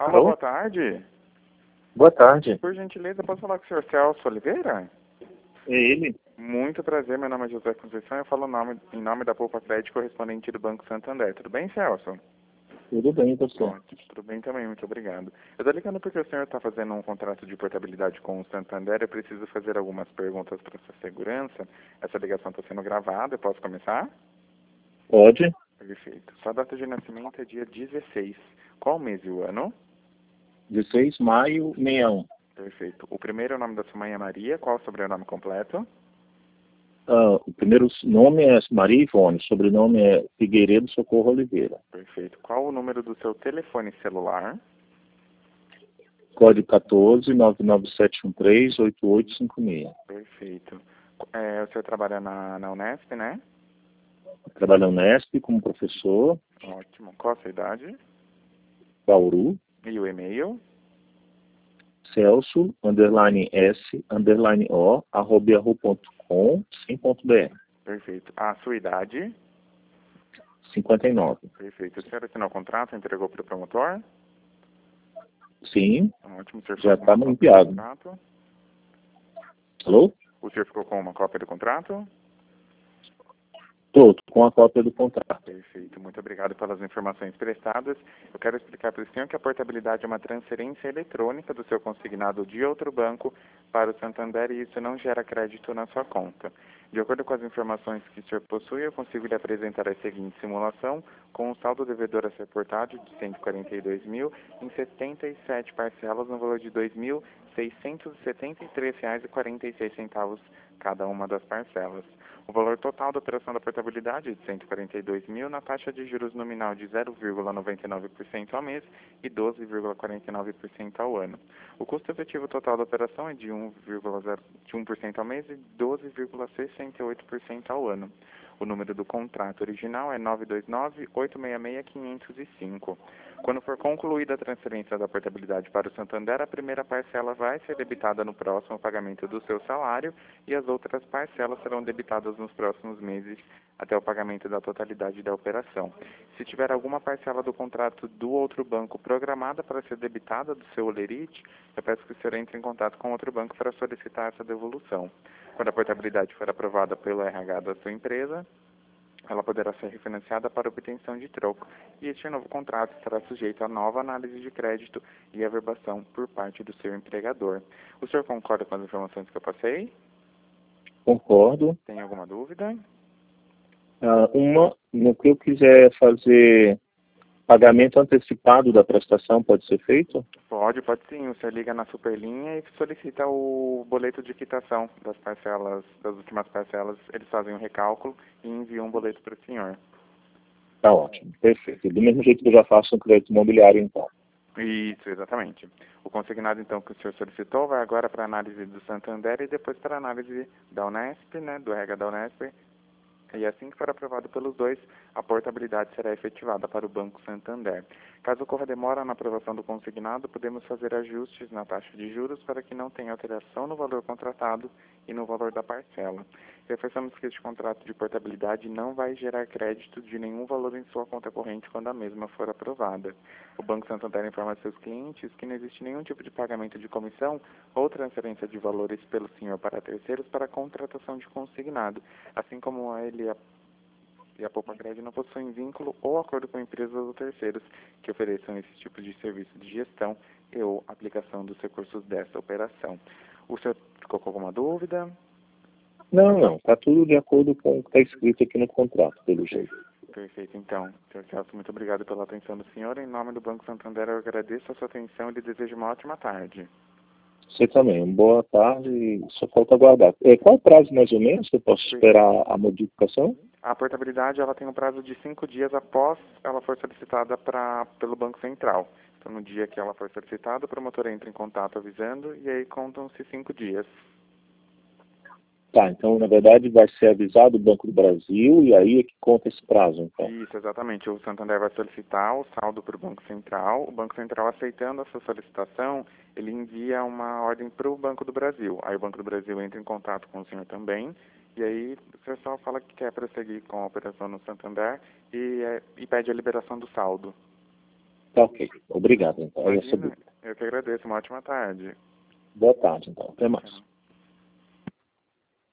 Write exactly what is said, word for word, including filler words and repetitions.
Alô, Alô? boa tarde. Boa tarde. Por gentileza, posso falar com o senhor Celso Oliveira? É ele? Muito prazer, meu nome é José Conceição, eu falo nome, em nome da Poupa Crédito correspondente do Banco Santander. Tudo bem, Celso? Tudo bem, pessoal. Ótimo, tudo bem também, muito obrigado. Eu estou ligando porque o senhor está fazendo um contrato de portabilidade com o Santander, eu preciso fazer algumas perguntas para sua segurança. Essa ligação está sendo gravada, eu posso começar? Pode? Perfeito. Sua data de nascimento é dia dezesseis. Qual mês e o ano? dezesseis de maio, sessenta e um. Perfeito. O primeiro nome da sua mãe é Maria, qual o sobrenome completo? Ah, o primeiro nome é Maria Ivone, o sobrenome é Figueiredo Socorro Oliveira. Perfeito. Qual o número do seu telefone celular? Código quatorze, nove nove sete um três, oito oito cinco seis. Perfeito. É, o senhor trabalha na, na Unesp, né? Trabalho na Unesp como professor, Ótimo. Qual a sua idade? Bauru, E o e-mail? Celso, underline S, underline O, arroba yahoo ponto com, sem ponto br. Perfeito. A sua idade? cinquenta e nove. Perfeito. O senhor assinou o contrato, entregou para o promotor? Sim, Ótimo. O senhor já ficou com está uma cópia do mapeado. contrato? Alô? O senhor ficou com uma cópia do contrato? Estou com a cópia do contrato. Perfeito, muito obrigado pelas informações prestadas. Eu quero explicar para o senhor que a portabilidade é uma transferência eletrônica do seu consignado de outro banco para o Santander e isso não gera crédito na sua conta. De acordo com as informações que o senhor possui, eu consigo lhe apresentar a seguinte simulação com um saldo devedor a ser portado de cento e quarenta e dois mil em setenta e sete parcelas no valor de dois mil seiscentos e setenta e três reais e quarenta e seis centavos cada uma das parcelas. O valor total da operação da portabilidade é de cento e quarenta e dois mil na taxa de juros nominal de zero vírgula noventa e nove por cento ao mês e doze vírgula quarenta e nove por cento ao ano. O custo efetivo total da operação é de um vírgula zero por cento ao mês e doze vírgula sessenta e oito por cento ao ano. O número do contrato original é nove dois nove, oito seis seis, cinco zero cinco. Quando for concluída a transferência da portabilidade para o Santander, a primeira parcela vai ser debitada no próximo pagamento do seu salário e as outras parcelas serão debitadas nos próximos meses até o pagamento da totalidade da operação. Se tiver alguma parcela do contrato do outro banco programada para ser debitada do seu holerite, eu peço que o senhor entre em contato com outro banco para solicitar essa devolução. Quando a portabilidade for aprovada pelo R H da sua empresa, ela poderá ser refinanciada para obtenção de troco, e este novo contrato estará sujeito a nova análise de crédito e averbação por parte do seu empregador. O senhor concorda com as informações que eu passei? Concordo. Tem alguma dúvida? Ah, uma, no que eu quiser fazer pagamento antecipado da prestação, pode ser feito? Pode, pode sim. O senhor liga na Superlinha e solicita o boleto de quitação das parcelas, das últimas parcelas. Eles fazem um recálculo e enviam um boleto para o senhor. Tá ótimo, perfeito. Do mesmo jeito que eu já faço um crédito imobiliário, então. Isso, exatamente. O consignado, então, que o senhor solicitou vai agora para a análise do Santander e depois para a análise da Unesp, né, do R H da Unesp. E assim que for aprovado pelos dois, a portabilidade será efetivada para o Banco Santander. Caso ocorra demora na aprovação do consignado, podemos fazer ajustes na taxa de juros para que não tenha alteração no valor contratado e no valor da parcela. Reforçamos que este contrato de portabilidade não vai gerar crédito de nenhum valor em sua conta corrente quando a mesma for aprovada. O Banco Santander informa a seus clientes que não existe nenhum tipo de pagamento de comissão ou transferência de valores pelo senhor para terceiros para a contratação de consignado, assim como ele e a Poupa Crédito não possuem vínculo ou acordo com empresas ou terceiros que ofereçam esse tipo de serviço de gestão e ou aplicação dos recursos dessa operação. O senhor ficou com alguma dúvida? Não, não. Está tudo de acordo com o que está escrito aqui no contrato, pelo jeito. Perfeito, então. senhor Celso, muito obrigado pela atenção do senhor. Em nome do Banco Santander, eu agradeço a sua atenção e lhe desejo uma ótima tarde. Você também. Boa tarde. Só falta aguardar. É, qual o prazo, mais ou menos, que eu posso esperar a modificação? A portabilidade ela tem um prazo de cinco dias após ela for solicitada pra, pelo Banco Central. Então, no dia que ela for solicitada, o promotor entra em contato avisando e aí contam-se cinco dias. Tá, então, na verdade, vai ser avisado o Banco do Brasil e aí é que conta esse prazo, então. Isso, exatamente. O Santander vai solicitar o saldo para o Banco Central. O Banco Central, aceitando essa solicitação, ele envia uma ordem para o Banco do Brasil. Aí o Banco do Brasil entra em contato com o senhor também. E aí o senhor só fala que quer prosseguir com a operação no Santander e, é, e pede a liberação do saldo. Tá ok. Obrigado, então. Imagina, eu que agradeço. Uma ótima tarde. Boa tarde, então. Até mais.